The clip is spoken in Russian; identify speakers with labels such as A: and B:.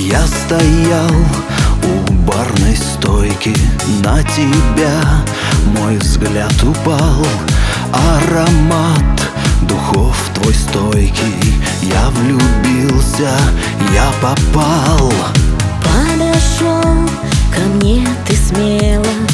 A: Я стоял у барной стойки, на тебя мой взгляд упал. Аромат духов твой стойкий, я влюбился, я попал.
B: Подошел ко мне ты смело,